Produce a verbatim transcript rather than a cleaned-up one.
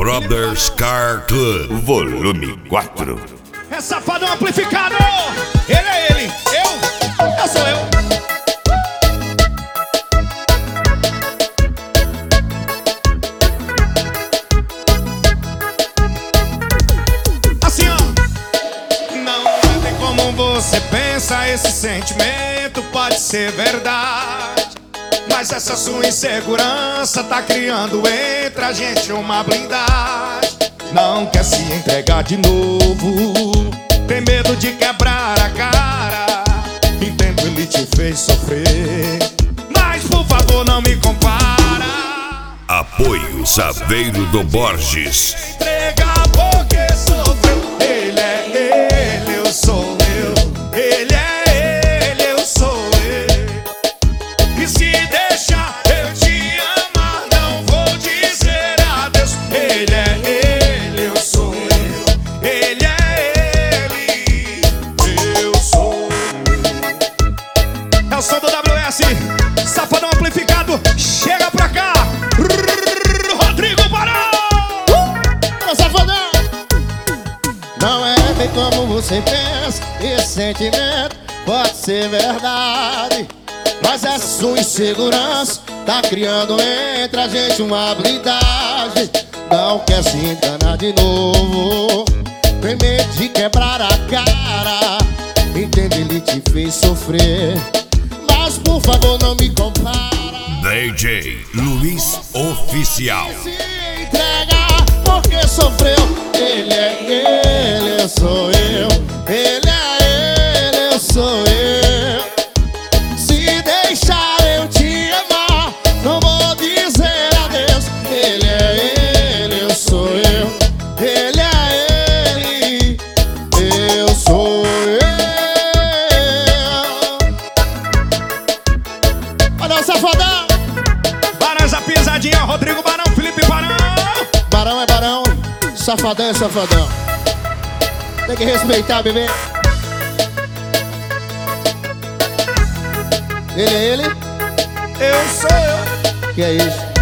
Brothers Car Club, volume quatro. É safadão amplificado. Ele é ele, eu, eu sou eu. Assim ó. Não é como você pensa, esse sentimento pode ser verdade, mas essa sua insegurança tá criando entre a gente uma blindagem. Não quer se entregar de novo, tem medo de quebrar a cara. Entendo, ele te fez sofrer, mas por favor não me compara. Apoio Saveiro do Borges. Entrega porque sofreu. Ele é ele, eu sou eu. Ele é ele, eu sou eu. E se deixar eu te amar, não vou dizer adeus. Ele é ele, eu sou eu. Ele é ele, eu sou eu. É o som do W S, safadão amplificado. Chega pra cá, Rodrigo Barão. Uh, safadão. Não é bem como você pensa, esse sentimento pode ser verdade, mas essa sua insegurança tá criando entre a gente uma blindagem. Não quer se enganar de novo, tem medo de quebrar a cara. Entende, ele te fez sofrer, mas por favor não me compara. D J Luiz Oficial. Se entrega porque sofreu. Ele é ele, eu sou eu. Ele é ele, eu sou eu. Se deixar eu te amar, não vou dizer adeus. Ele é ele, eu sou eu. Ele é ele, eu sou eu. Olha o safadão. Barões, a pisadinha, Rodrigo Barão, Felipe Barão. Barão é barão, safadão é safadão. Tem que respeitar, bebê. Ele é ele, Eu sou eu. que é isso?